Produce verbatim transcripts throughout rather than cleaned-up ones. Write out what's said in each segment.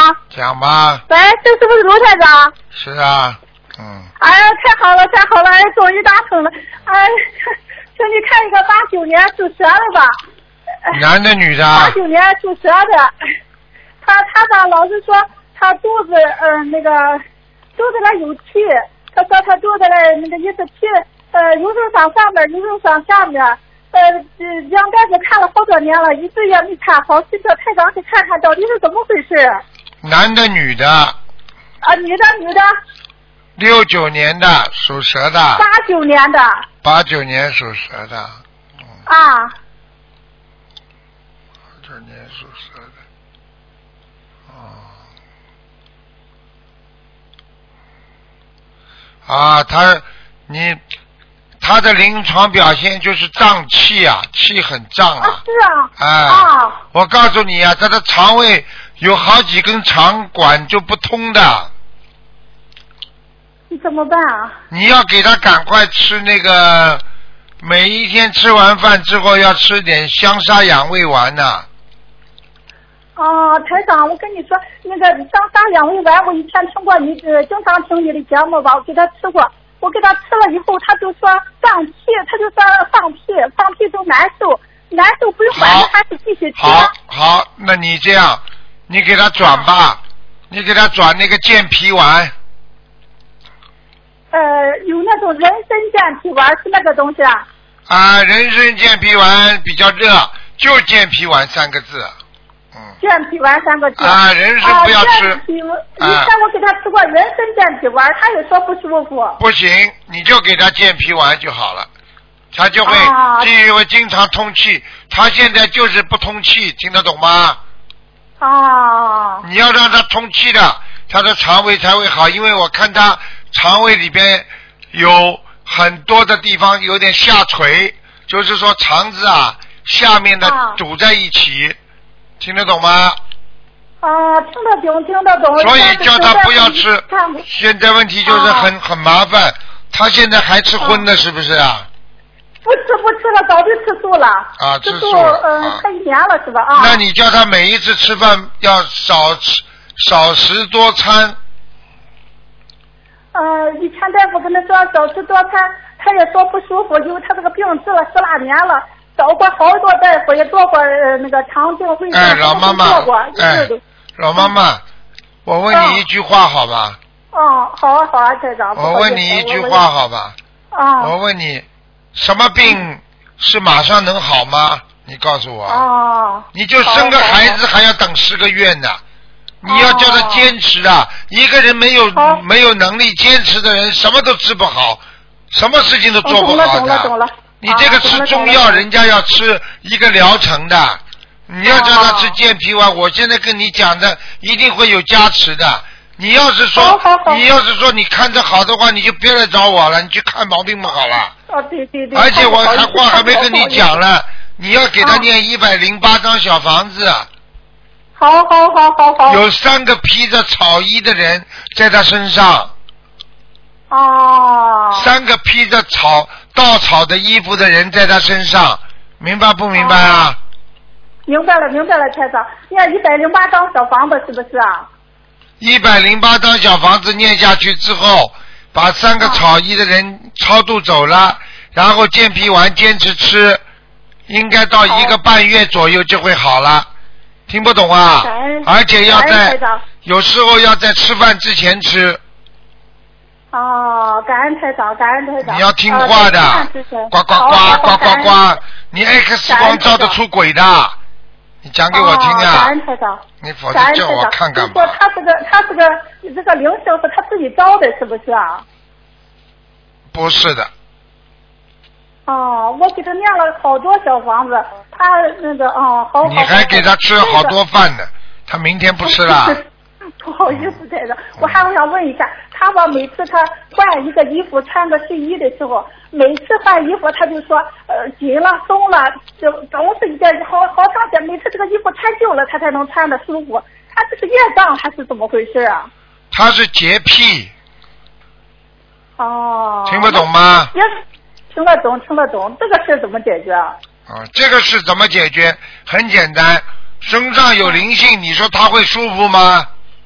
讲吧。 喂，这是不是卢台长？ 是啊，嗯。 哎呀，太好了，太好了！哎，终于打通了。哎，请你看一个八九年属蛇的吧。 男的女的？ 八九年属蛇的，他他吧老是说他肚子嗯、呃、那个肚子里有气，他说他肚子里那个意思气呃有时候上上面，有时候上下面。呃，两袋子看了好多年了，一直也没看好，去这台长去看看到底是怎么回事。男的女的？ 啊，女的女的。 六九年的属蛇的。 八九年的。 八九年属蛇的。 嗯、啊。 八九年属蛇的。哦。啊，他，你。他的临床表现就是胀气啊，气很胀啊。 啊是啊。 哎。 啊。 我告诉你啊，他的肠胃有好几根肠管就不通的。 你怎么办啊？ 你要给他赶快吃那个，每一天吃完饭之后要吃点香砂养胃丸呐、啊。 哦，台长，我跟你说，那个香砂养胃丸，我以前听过你，呃，经常听你的节目吧，我给他吃过。我给他吃了以后，他就说胀气，他就说放屁，放屁就难受，难受不缓的还是继续吃。 好，好，那你这样，你给他转吧，啊、你给他转那个健脾丸。 呃，有那种人参健脾丸是那个东西啊？ 啊，人参健脾丸比较热，就健脾丸三个字。嗯。 健脾丸三个字。 啊，人参不要吃。 啊、以前我给他吃过人参健脾丸，他也说不舒服。 不行，你就给他健脾丸就好了，他就会，就会经常通气。他现在就是不通气，听得懂吗？ 啊。 你要让他通气的，他的肠胃才会好，因为我看他肠胃里边有很多的地方有点下垂，就是说肠子啊下面的堵在一起。啊，听得懂吗？ 啊，听得懂，听得懂。 所以叫他不要吃。现在问题就是很、啊、很麻烦，他现在还吃荤的，是不是啊？ 不吃不吃了，早就吃素了。 啊，吃素。 嗯，快、呃、一年了是吧？啊。 那你叫他每一次吃饭要少吃少食多餐。 呃，以前大夫跟他说少吃多餐，他也说不舒服，因为他这个病治了十来年了。找过好多大夫，也做过呃那个肠镜、胃镜， 哎，老妈妈， 哎， 老妈妈，我问你一句话好吧？ 哦，好啊，好啊，台长。 我问你一句话好吧？ 啊。 我问你，什么病是马上能好吗？你告诉我。 哦。 你就生个孩子还要等十个月呢，你要叫他坚持啊！一个人没有没有能力坚持的人，什么都治不好，什么事情都做不好的。 懂了，懂了，懂了。 你这个吃中药，人家要吃一个疗程的，你要叫他吃健脾丸，我现在跟你讲的一定会有加持的。你要是说，你要是说你看着好的话，你就别来找我了，你去看毛病嘛好了。 哦，对对对。 而且我还话还没跟你讲了，你要给他念一百零八张小房子。 好好好好好。 有三个披着草衣的人在他身上。 哦。 三个披着草稻草的衣服的人在他身上，明白不明白啊？ 哦、明白了，明白了，台长。念一百零八张小房子是不是啊？ 一百零八张小房子念下去之后，把三个草衣的人超度走了，哦、然后健脾丸坚持吃，应该到一个半月左右就会好了。听不懂啊？而且要在有时候要在吃饭之前吃。 哦，感恩台长，感恩台长。 你要听话的，呱呱呱呱呱呱，你 X 光照得出鬼的，你讲给我听啊！ 感恩台长， 你否则叫我看干嘛？ 说他是个他是个这个灵性是他自己招的，是不是啊？ 不是的。 哦，我给他念了好多小房子，他那个哦，好。 你还给他吃了好多饭呢，他明天不吃了。 不好意思，台长，我还想问一下，他吧，每次他换一个衣服、穿个睡衣的时候，每次换衣服他就说，呃，紧了、松了，就总是一件好好长时间，每次这个衣服穿旧了，他才能穿的舒服。他这是业障还是怎么回事啊？ 他是洁癖。 哦。 听不懂吗？ 也听得懂，听得懂，这个事怎么解决啊？ 啊，这个事怎么解决？很简单，身上有灵性，你说他会舒服吗？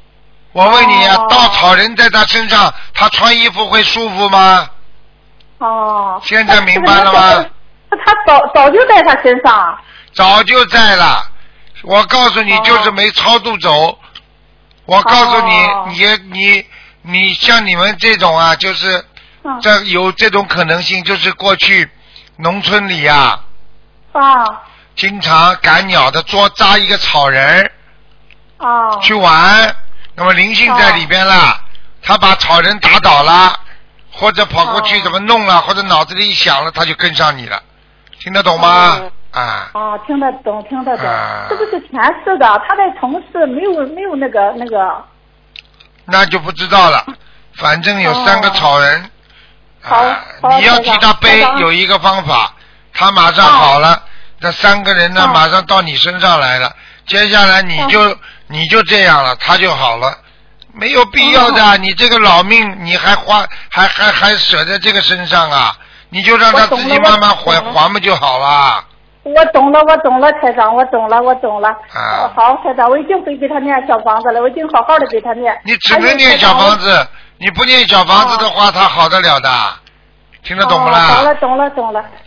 我问你啊， 哦稻草人在他身上，他穿衣服会舒服吗？ 哦。 现在明白了吗？ 他他早早就在他身上。 早就在了，我告诉你， 哦就是没超度走。我告诉你， 哦你你你像你们这种啊，就是嗯这有这种可能性，就是过去农村里呀、 啊经常赶鸟的捉扎一个草人啊去玩，那么灵性在里边了，他把草人打倒了，或者跑过去哦怎么弄了，或者脑子里一想了，他就跟上你了，听得懂吗？ 哦啊， 啊，听得懂，听得懂， 啊是不是前世的？他在城市没有没有那个那个。 那就不知道了。反正有三个草人， 好啊， 好你要替他背台长有一个方法，他马上好了，这三个人呢哦马上到你身上来了，接下来你就你就这样了，他就好了。没有必要的，你这个老命你还花还还还舍在这个身上啊？你就让他自己慢慢还还不就好了？ 我懂了，我懂了，台长，我懂了，我懂了。 啊好，台长，我已经会给他念小房子了，我已经好好的给他念。 你只能念小房子，你不念小房子的话，他好得了的，听得懂不啦？ 哦懂了，懂了，懂了。